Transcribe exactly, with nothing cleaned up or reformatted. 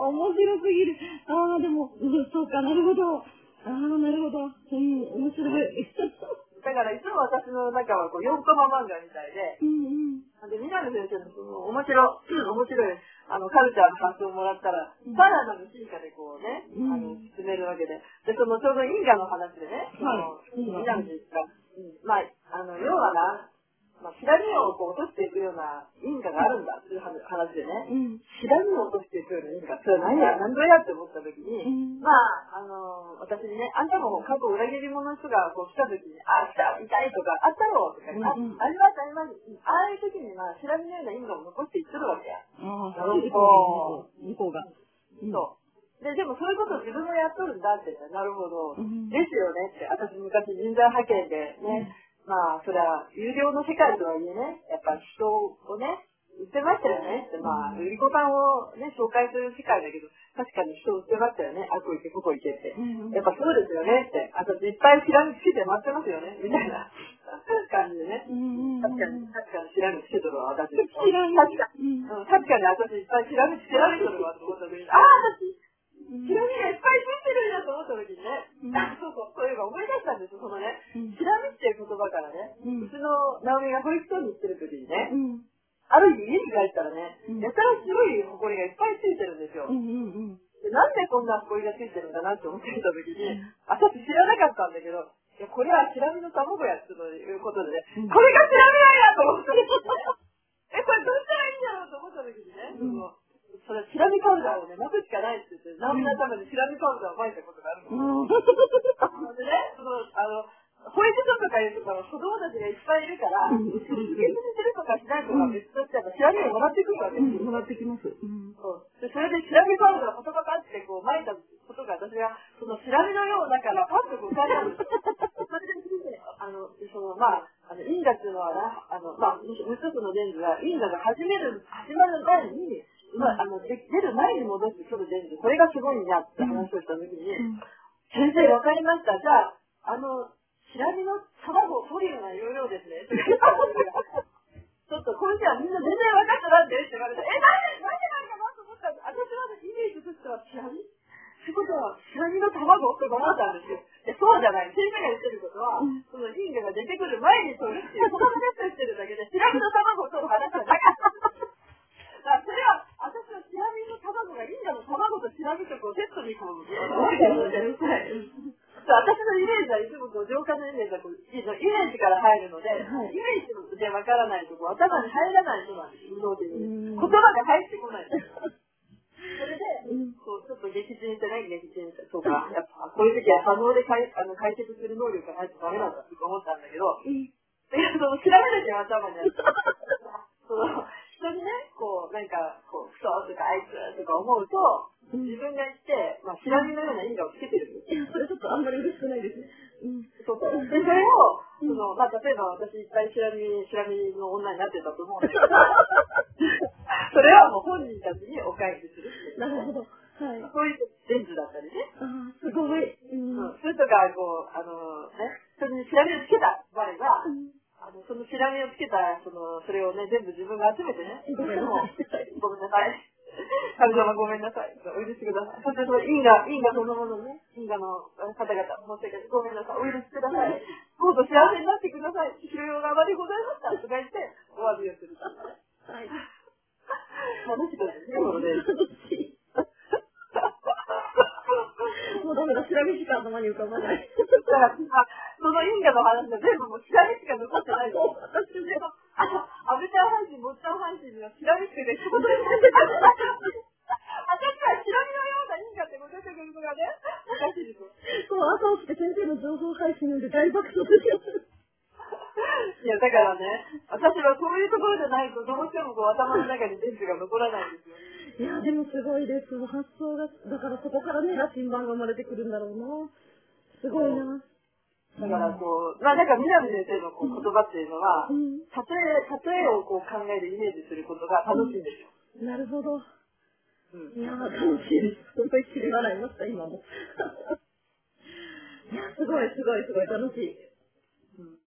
面白すぎる。ああ、でも、うん、そうか、なるほど。ああ、なるほど。うん、面白い。 だからいつも私の中はこうよんコマ漫画みたいで、 うんうん。 で、南先生のその面白、面白いあのカルチャーの発想をもらったら、さらなる進化でこうね、あの、進めるわけで。で、そのちょうど因果の話でね、その、南先生が、まあ、あの、要はな、まあ、シラミをこう落としていくような因果があるんだっていう話でね、うん、シラミを落としていくような因果、それは何や、何ぞやって思った時に、うん、まあ、あの、私にね、あんたも過去裏切り者の人がこう来た時に、あ、来た、痛いとか、あったろうとか、うんうん、あ、ありますあります。ああいう時にまあ、シラミのような因果を残していってるわけや。 ああ、なるほど。向こうが。 うん、そう。で、でもそういうことを自分もやっとるんだって言ったら、なるほど。うん、ですよねって、私昔人材派遣でね、うんまあ、それは、有料の世界とはいえね、やっぱ人をね、売ってましたよねって、まあ、売り子さんをね、紹介する世界だけど、確かに人を売ってましたよね。あ、こ行け、ここ行けって。やっぱそうですよねって。あと、いっぱいしらみつけて待ってますよね、みたいな感じでね。確かに、確かにしらみつけとるわ、私。確かに、うん、確かに私いっぱいしらみつけられてるわ、と思った時に、ああ、私、しらみがいっぱいついてるんやと思った時にね、うん、そうそう、そういえば思い出したんですよ、そのね、しらみっていう言葉からね、うん、うちの直美が保育所に行ってる時にね、うん、ある日家に帰ったらね、うん、やたら白い埃がいっぱいついてるんですよ。うんうんうん、でなんでこんな埃がついてるんだなって思ってた時に、うん、私知らなかったんだけど、いやこれはしらみの卵やということでね、うん、これがしらみなんやと思った時にね、え、これどうしたらいいんだろうと思った時にね、うんそれ、シラミパウダーをね、巻くしかないって言って、直美のためにシラミパウダーを巻いたことがあるの。うん、でね、その、あの、保育所とかいうところ、子供たちがいっぱいいるから、受け継ぎするとかしないとか別としては、シラミをもらってくるわけですよ。 もらってきます。うん、 そうでそれでシラミパウダーをパタパタってこう巻いたことが、私が、そのシラミのようだからパッとこう浮かんだんですよ。それで、あの、その、まあ、あの、因果っていうのはな、あの、まあ、もう一つのレンズは、因果が始める、始まる前に、まあ、あの、出る前に戻して取るレンズ、これがすごいなって話をしたときに、うん、先生わかりました。じゃあ、あの、シラミの卵を取るような要領ですね。ちょっと今週はみんな全然分かってないんでって言われて、え、なんで、なんでなんかなと思ったんです。私はイメージとしてはシラミってことは、シラミの卵って思ったんですよ。でそうじゃない。先生が言ってることは、うん、その因果が出てくる前に取るっていう、その話をしてるだけで、シラミの卵を取る話はなかった。だからそれは、私はシラミの卵が因果の卵とシラミとこうセットにこう、私のイメージはいつもこう浄化のイメージはこうイメージから入るので、はい、イメージでわからないとこう頭に入らない人なんです。無動的に言葉が入ってこない。それで、こうちょっと撃沈してない撃沈とか、やっぱこういう時は波動で解あの解決する能力がないとダメなんだって思ったんだけど、うん、その調べるには頭にある。その人にね、こうなんかこうクソとかあいつとか思うと。自分が言って、まあ、シラミのような因果をつけてるんです。 いや、それちょっとあんまり嬉しくないですね。 うん。そうそう。で、それを、その、まあ、例えば私いっぱいシラミ、シラミの女になってたと思うんだけど、それはもう本人たちにお返しする。 なるほど。はい。 そういうレンズだったりね。 ああ、すごい。 うん。それとか、こう、あの、ね、それにシラミをつけた場合は、うんあのそのシラミをつけた、その、それをね、全部自分が集めてね、 ごめんなさい。 ごめんなさい。神様ごめんなさい。お許しください。そしてその因果、因果そのものね、因果の方々、申し訳ない。ごめんなさい。お許しください。どうぞ幸せになってください。修行があまりございました。とか言って、お詫びをする。はい。楽しいですね、これで。 もうダメだ、調べしか頭に浮かばない。 だから、その因果の話が全部もう調べしか残ってないの。私でも、あの、安倍ちゃん配信、もっちゃん配信には調べしか一言も出てこない。私は調べのような因果って出てくるのがね、おかしいですよ。 そう、朝起きて先生の情報配信で大爆笑ですよ。 いや、だからね、私はそういうところじゃないと、どうしてもこう頭の中に電池が残らないんですよ。 いや、でもすごいです。その発想が、だからそこからね、羅針盤が生まれてくるんだろうな。すごいな。 だからこう、まあだから南先生のこう言葉っていうのは、うん、例え、例えをこう考えるイメージすることが楽しいんですよ。 うん、なるほど。うん、いや、楽しいです。思いっきり笑いました、今も。いや、すごい、すごい、すごい楽しい。うん